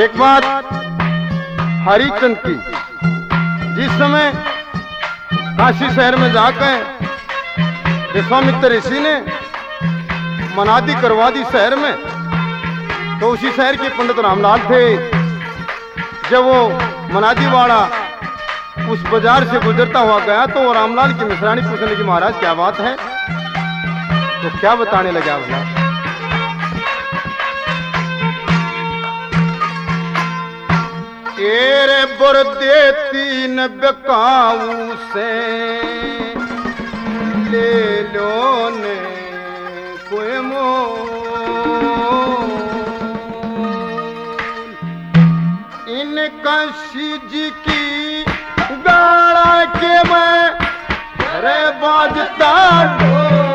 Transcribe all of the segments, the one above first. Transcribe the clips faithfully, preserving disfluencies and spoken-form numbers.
एक बात हरिचंद की, जिस समय काशी शहर में जाकर विश्वामित्र ऋषि ने मनादी करवा दी शहर में, तो उसी शहर के पंडित रामलाल थे। जब वो मनादी वाला उस बाजार से गुजरता हुआ गया तो वो रामलाल की मिश्रानी पूछने की, महाराज क्या बात है? तो क्या बताने लगा भला? तेरे बुरदे तीन बेकाऊ से ले लो ने कोई मोल, इनका जी की गाड़ा के मैं रे बाजता ढोल,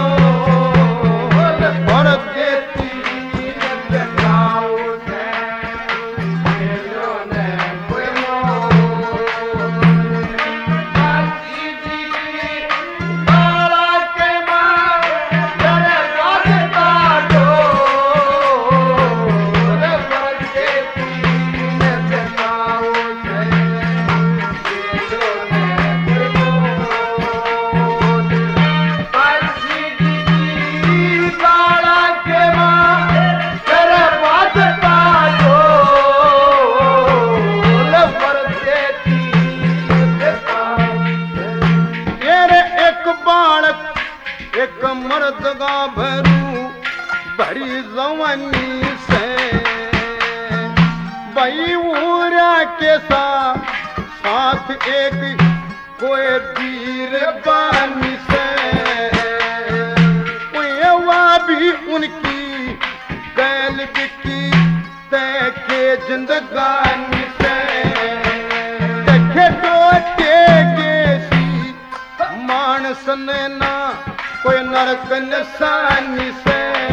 बुरदे तीन बेकाऊ से ले लो ने कोई मोल, काशी जी की गाड़ा के मैं रे बाजता ढोल, बुरदे तीन बेकाऊ से ले लो ने कोई मोल, काशी जी की गाड़ा के मैं रे बाजता ढोल, बुरदे तीन बेकाऊ से। तेरे एक बालक एक मर्द का भरू भरी जवानी से, भाई उरा के साथ साथ एक कोई वीर बानी से, कोई वह भी उनकी गैल बिकी तय के जिंदगानी से, देखे डोटे केसी मानस ने ना कोई नरक निशानी से,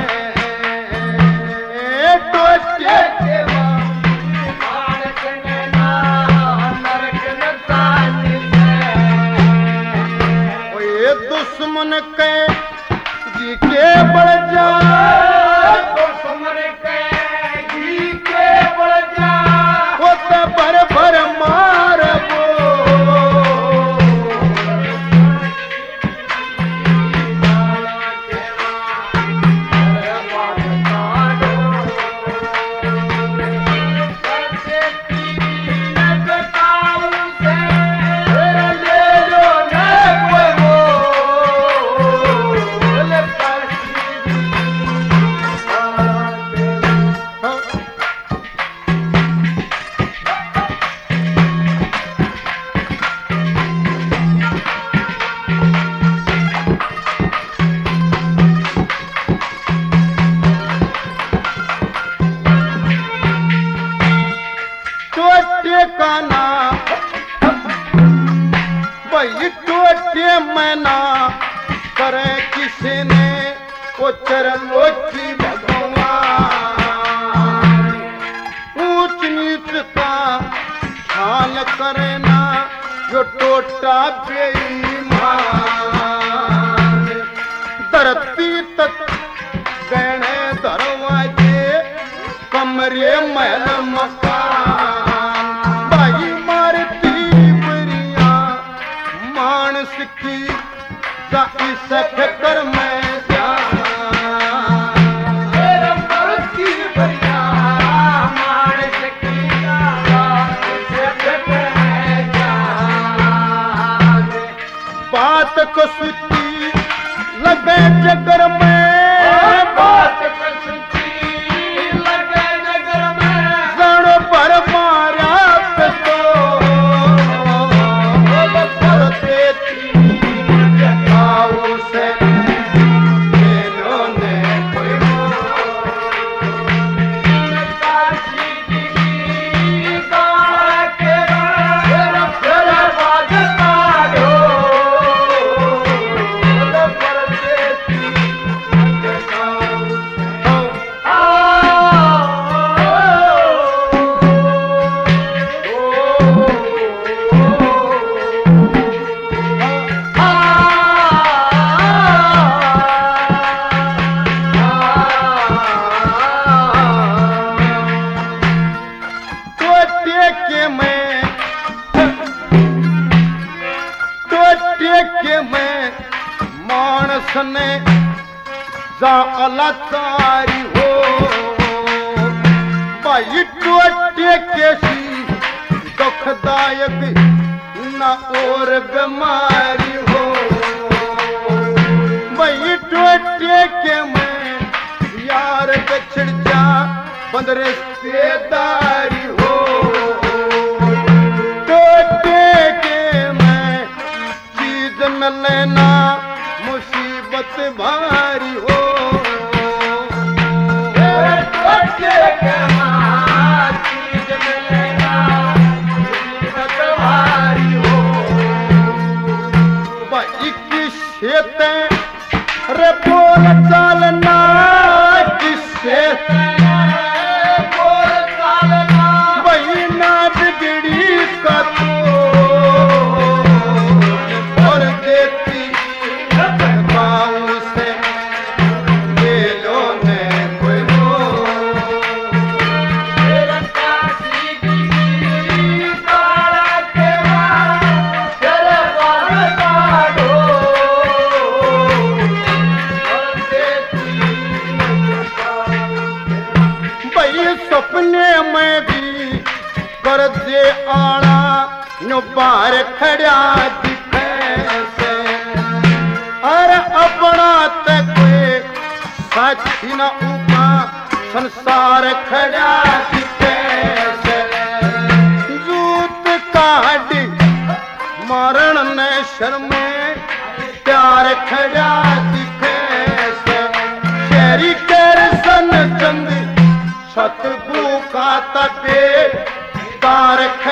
डोटे के मानस ने ना नरक निशानी से, कोई दुश्मन के जी के बढ़ जा, दुश्मन के जी के बढ़ जा, वो तो भर भर मार वो, टोटे का नाम वही टोटे मैना करे किसी ने वो चरणों की भगवान, ऊंच नीच का हाल करे ना जो टोटा बेईमान, धरती तक गहने दरवाजे कमरे महल मकान, भाई मारती बरिया मानस की जाई सख कर मैं जान, तेरा मारती बरिया मानस की जाई सख कर मैं जान, बात को सुची लगे जगर में, बात को सुची लगे जगर में, जड़ पर मारा तो बुरदे तीन बेकाऊ से ले लो ने कोई मोल, काशी जी की गाड़ा के मैं रे बाजता ढोल, बुरदे तीन के मैं मानस ने जा अलाचारी हो भाई टोटे केसी दुखदायक न और बीमारी हो भाई टोटे के मैं यार बिछड़ जा बंद रिश्तेदारी हो टोटे के मैं चीज मिले ना मुसीबत भारी हो टोटे के मैं चीज मिले ना मुसीबत भारी हो भाई किससे रे बोल चालना किससे बोल चालना वही ना बिगड़ी का तो और देती बाऊ से ले लो ने कोई हो तेरा काशी की तारा के मां तेरे बाल काढ़ो सपने में भी कर दे आना नो बाहर खड़ा दिखे से अरे अपना ते कोई साथी न उमा संसार खड़ा दिखे से जूत काढ़ी मरण ने शर्मे प्यार खड़ा दिखे से शेरी कर सन चंद सतगु का तबे तार